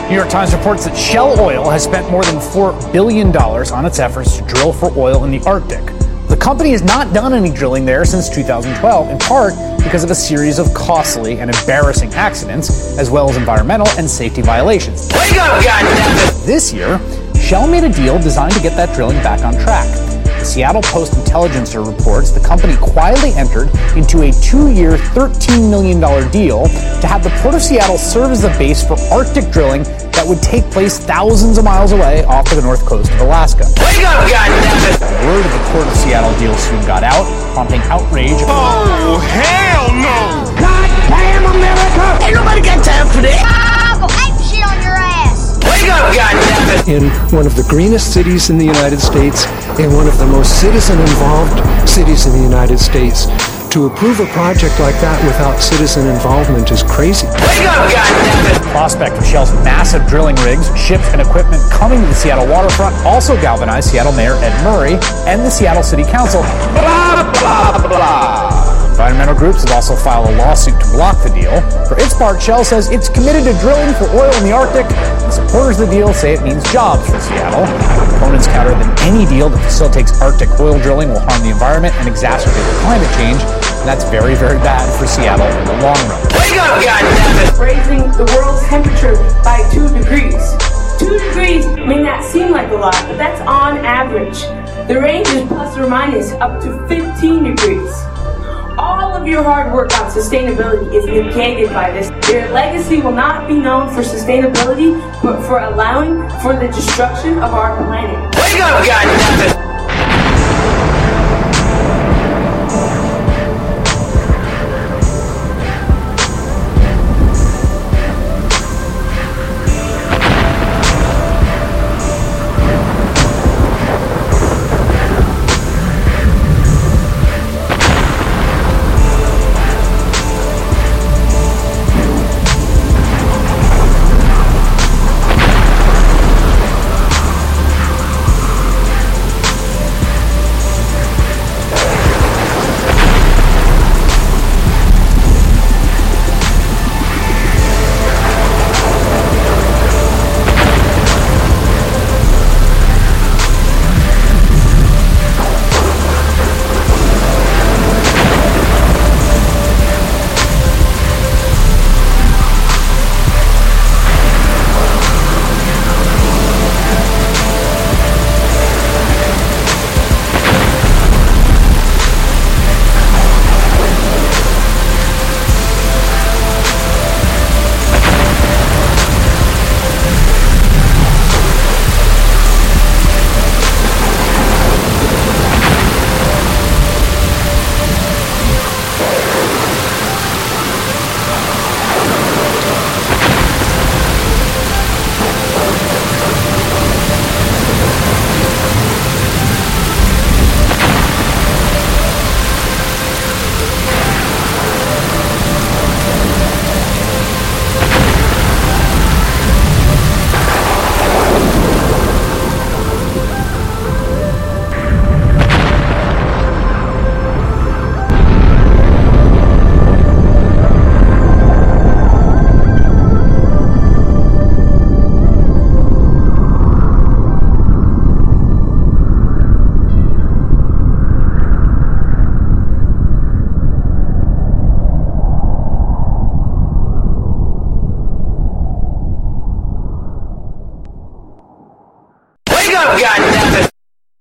New York Times reports that Shell Oil has spent more than $4 billion on its efforts to drill for oil in the Arctic. The company has not done any drilling there since 2012, in part because of a series of costly and embarrassing accidents, as well as environmental and safety violations. Wake up, goddammit! This year, Shell made a deal designed to get that drilling back on track. The Seattle Post-Intelligencer reports the company quietly entered into a 2-year, $13 million deal to have the Port of Seattle serve as the base for Arctic drilling that would take place thousands of miles away off of the north coast of Alaska. Wake up, goddammit! Word of the Port of Seattle deal soon got out, prompting outrage. Oh, hell no! Goddamn America! Ain't nobody got time for that! Go ape shit on your ass! Wake up, goddammit! In one of the greenest cities in the United States, in one of the most citizen-involved cities in the United States, to approve a project like that without citizen involvement is crazy. Wake up, goddammit! The prospect of Shell's massive drilling rigs, ships, and equipment coming to the Seattle waterfront also galvanized Seattle Mayor Ed Murray and the Seattle City Council. Blah, blah, blah. Environmental groups have also filed a lawsuit to block the deal. For its part, Shell says it's committed to drilling for oil in the Arctic. The supporters of the deal say it means jobs for Seattle. Opponents counter that any deal that facilitates Arctic oil drilling will harm the environment and exacerbate climate change. And that's very, very bad for Seattle in the long run. Wake up, goddammit! Raising the world's temperature by 2 degrees. 2 degrees may not seem like a lot, but that's on average. The range is plus or minus up to 15 degrees. All of your hard work on sustainability is negated by this. Your legacy will not be known for sustainability, but for allowing for the destruction of our planet. Wake up, goddammit!